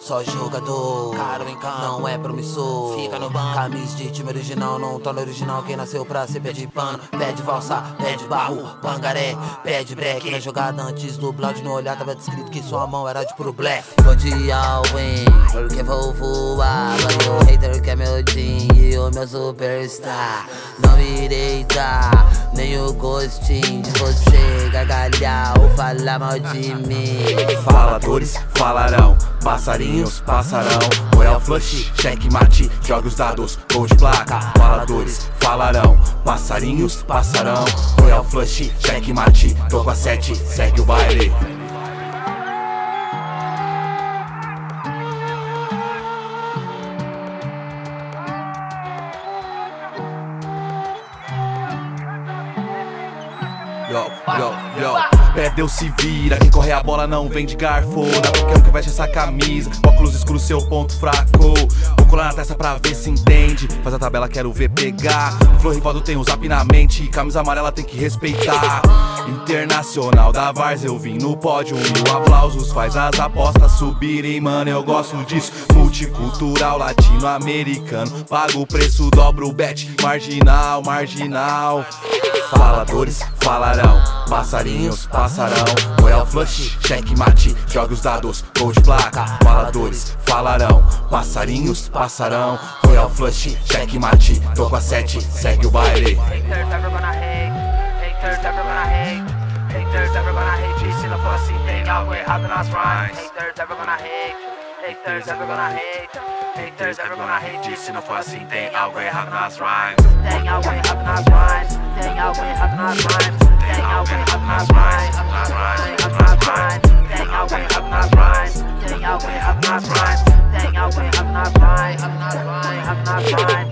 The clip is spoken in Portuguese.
só jogador, caro em campo, não é promissor. Fica no banco, camisa de time original, não torna original. Quem nasceu pra ser pé de pano, pé de valsa, pé de barro, pangaré, pé de break. Na jogada antes do blood no olhar tava descrito que sua mão era de puro black. Vou de all-in, porque vou voar. Mas o hater que é meu Jim e o meu superstar. Não me deita, nem o gostinho de você gargalhar ou falar mal de mim. Faladores falarão, passarinhos passarão. Royal Flush, checkmate, joga os dados, gol de placa. Faladores falarão, passarinhos passarão. Royal Flush, checkmate, tô com a 7, segue o baile. Perdeu, se vira, quem corre a bola não vem de garfo. Na pequeno que veste essa camisa, óculos escuros, seu ponto fraco. Vou colar na testa pra ver se entende, faz a tabela, quero ver pegar. No flow rivaldo tem o zap na mente, camisa amarela tem que respeitar. Internacional da Vars eu vim no pódio, 1000 aplausos, faz as apostas subirem, mano, eu gosto disso. Multicultural, latino-americano, pago o preço, dobro o bet, marginal, marginal. Faladores falarão, passarinhos passarão. Royal Flush, checkmate, joga os dados, gol de placa. Faladores falarão, passarinhos passarão. Royal Flush, checkmate, tô com a 7, segue o baile. Haters ever gonna hate, haters ever gonna hate, haters ever gonna hate, chasing a pussy thing out with having us rhymes. Haters ever gonna hate, haters ever gonna hate, haters ever gonna hate, chasing a pussy thing out with having us rhymes. Thing out with having us rhymes, thing out with having us rhymes, thing out with having us rhymes, thing out with having us rhymes, thing out with having us rhymes, thing out with having us rhymes, thing out with having us rhymes, having us rhymes.